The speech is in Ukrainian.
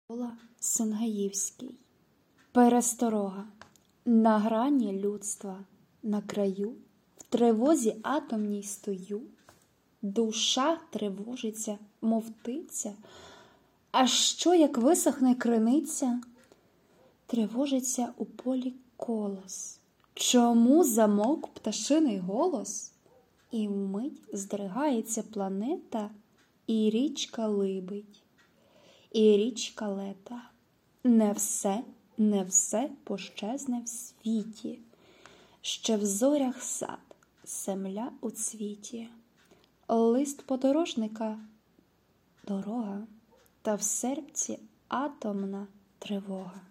Микола Сангаївський. Пересторога. На грані людства, на краю, в тривозі атомній стою. Душа тривожиться, мов птиця, а що, як висохне криниця? Тривожиться у полі колос. Чому замовк пташиний голос? І вмить здригається планета, і річка либить, і річка лета. Не все пощезне в світі. Ще в зорях сад, земля у цвіті. Лист подорожника – дорога, та в серці атомна тривога.